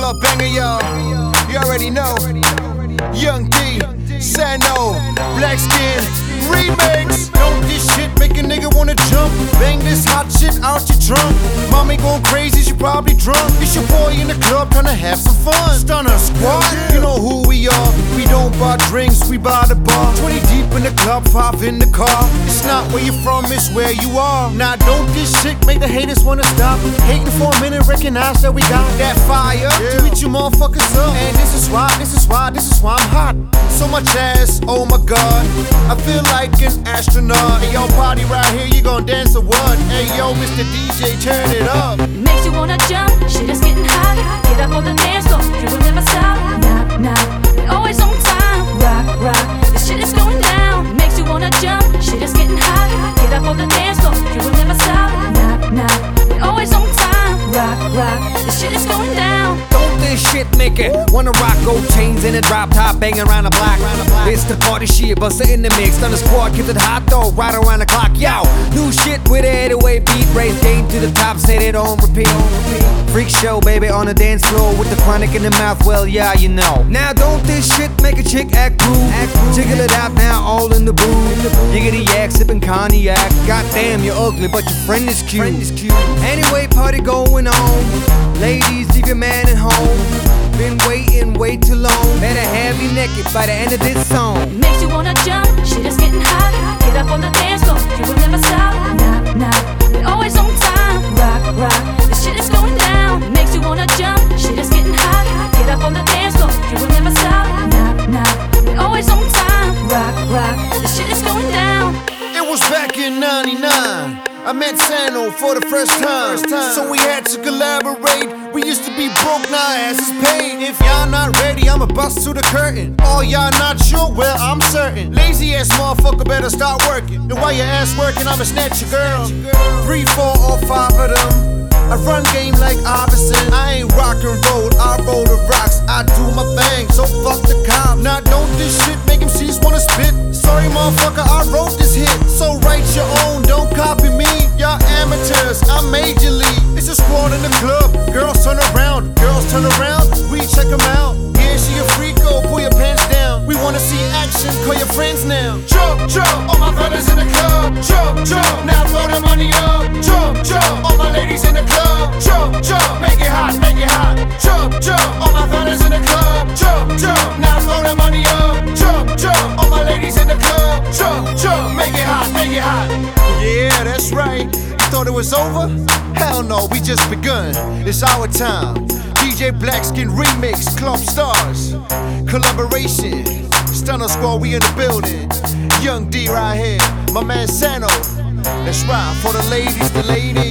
club banger, y'all. You already know. Young D, Sano, Black Skin, remix. Don't this shit make a nigga wanna jump? Bang this hot shit out your trunk. Mommy going crazy, she probably drunk. It's your boy in the club tryna have some fun. Stunner Squad, you know who we are. We don't buy drinks, we buy the bar. 20 deep in the club, 5 in the car. It's not where you're from, it's where you are. Now don't this shit make the haters wanna stop. Hating for a minute, recognize that we got that fire to eat you motherfuckers up. And this is why I'm hot. So much ass, oh my god. I feel like an astronaut. Hey yo, party right here, you gon' dance or what? Hey yo, Mr. DJ, turn it up. Makes you wanna jump, shit is getting hot. Get up on the dance floor, you will never stop. Nah, we always on time. Rock, this shit is going down. Makes you wanna jump, shit is getting hot. Get up on the dance floor, you will never stop. Nah, we always on time. Rock, this shit is going down. Don't this shit make it wanna rock gold chains in a drop top, banging around the block. It's the party shit, bust it in the mix. Thunder Squad, keep it hot though, right around the clock. Yo, new shit with a 808 beat, raise game to the top, set it on repeat. Freak show, baby, on the dance floor with the chronic in the mouth. Well, yeah, you know. Now don't this shit make a chick act rude? Jiggle it out now, all in the booth. Yiggity yak, sipping cognac. Goddamn, you're ugly, but your friend is cute. Anyway, party going on. Ladies, leave your man at home. Been waiting way too long. Better have you naked by the end of this song. Makes you wanna jump, shit is getting hot. Get up on the dance floor, you will never stop. Nah, we always on time. Rock, this shit is going down. Makes you wanna jump, shit is getting hot. Get up on the dance floor, you will never stop. Nah, we always on time. Rock, this shit is going down. It was back in 99. I met Sano for the first time, so we had to collaborate. We used to be broke, now ass is paid. If y'all not ready, I'ma bust through the curtain. All y'all not sure, well, I'm certain. Lazy ass motherfucker better start working. And while your ass working, I'ma snatch your girl. 3, 4, or 5 of them. I run game like Iverson. I ain't rock and roll, I roll the rocks. I do my thing, so fuck the cop. Now don't this shit make MCs wanna spit. Sorry motherfucker, I wrote this hit. So write your own, don't copy me. Y'all amateurs, I'm major league. It's a squad in the club. Girls turn around, we check them out. Yeah, she a freako, pull your pants down. We wanna see action, call your friends now. Jump, all my fellas in the club. Jump, now throw the money up. Jump, all my ladies in the club. Jump, make it hot. Jump, all my fellas in the club. Jump, now throw the money up. Jump, all my ladies in the club. Jump, make it hot. Yeah, that's right. You thought it was over? Hell no, we just begun. It's our time. DJ Black Skin remix, Club Stars, collaboration. Stunner Squad, we in the building. Young D right here, my man Sano. That's right, for the ladies.